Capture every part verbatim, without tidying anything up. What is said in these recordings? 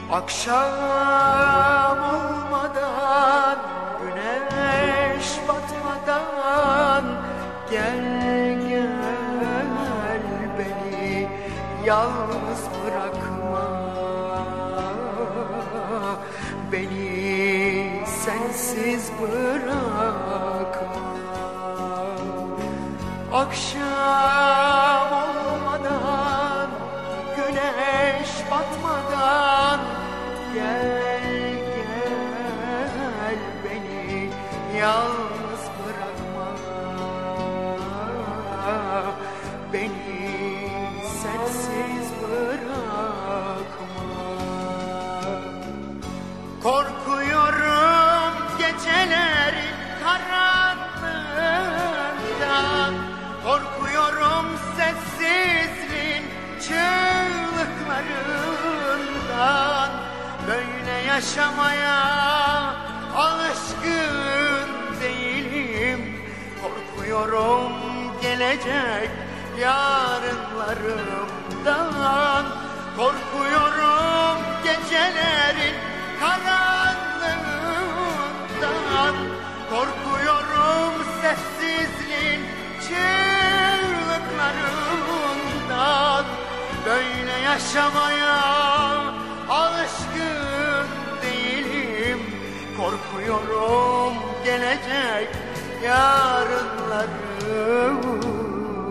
Akşam olmadan, güneş batmadan gel gel beni yalnız bırakma, beni sensiz bırakma. Akşam olmadan, güneş batmadan gel gel beni yalnız bırakma, beni sensiz bırakma. Korkuyorum gecelerin karanlığından, korkuyorum sessizliğin çığlıklarından. Böyle yaşamaya alışkın değilim, korkuyorum gelecek yarınlarımdan. Korkuyorum gecelerin karanlığından, korkuyorum sessizliğin çığlıklarından. Böyle yaşamaya alışkın değilim, korkuyorum gelecek yarınlarımdan.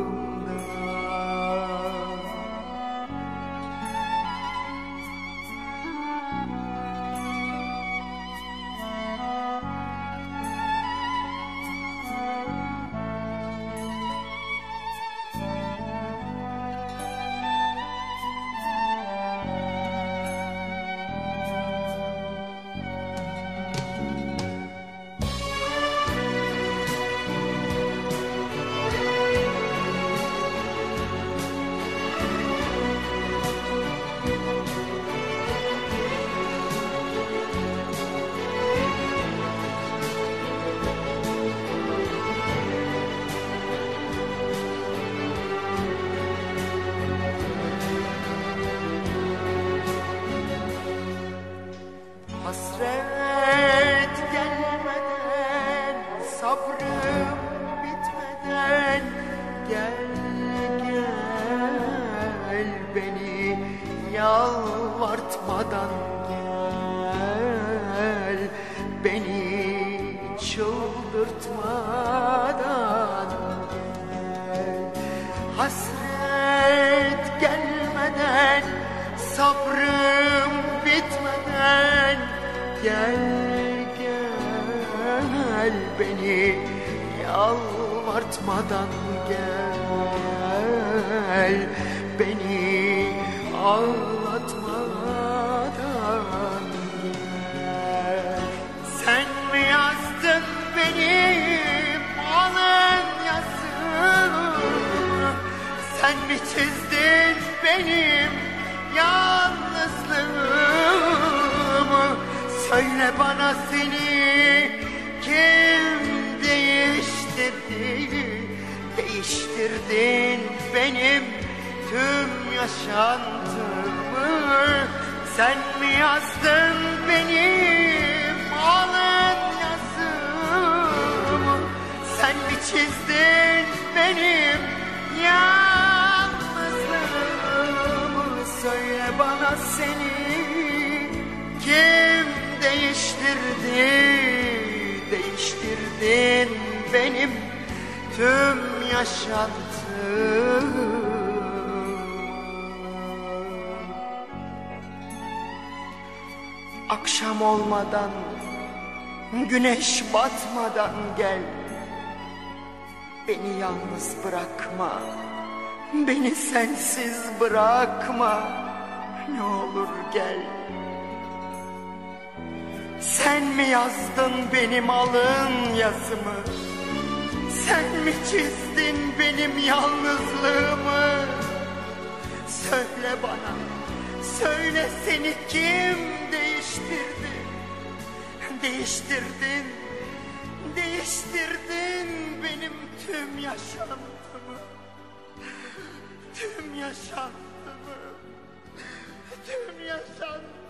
Hasret gelmeden, sabrım bitmeden gel gel beni yalvartmadan gel, beni çıldırtmadan gel. Hasret gelmeden, sabrım bitmeden gel gel beni yalvartmadan gel, beni ağlatmadan gel. Sen mi yazdın benim alın yazımı, sen mi çizdin benim yalnızlığımı? Söyle bana seni kim değiştirdi? Değiştirdin benim tüm yaşantımı. Sen mi yazdın benim alın yazımı? Sen mi çizdin benim yalnızlığımı? Söyle bana seni kim değiştirdi? Değiştirdin benim tüm yaşantımı. Akşam olmadan, güneş batmadan gel, beni yalnız bırakma, beni sensiz bırakma, ne olur gel. Sen mi yazdın benim alın yazımı? Sen mi çizdin benim yalnızlığımı? Söyle bana, söyle seni kim değiştirdi? Değiştirdin, değiştirdin benim tüm yaşantımı. Tüm yaşantımı, tüm yaşantımı.